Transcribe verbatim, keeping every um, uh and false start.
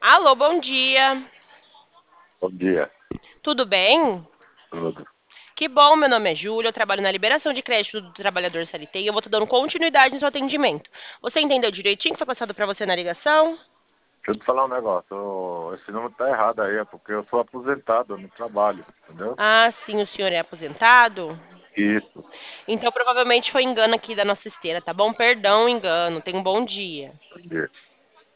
Alô, bom dia. Bom dia, Tudo bem? tudo. Que bom, meu nome é Júlia, eu trabalho na liberação de crédito do trabalhador C L T e eu vou estar dando continuidade no seu atendimento. Você entendeu direitinho o que foi passado para você na ligação? Deixa eu te falar um negócio. ô, Esse número tá errado aí, é porque eu sou aposentado, eu não trabalho, entendeu? Ah, sim, o senhor é aposentado? Isso. Então provavelmente foi engano aqui da nossa esteira, tá bom? Perdão, o engano. Tenha um bom dia. Bom dia.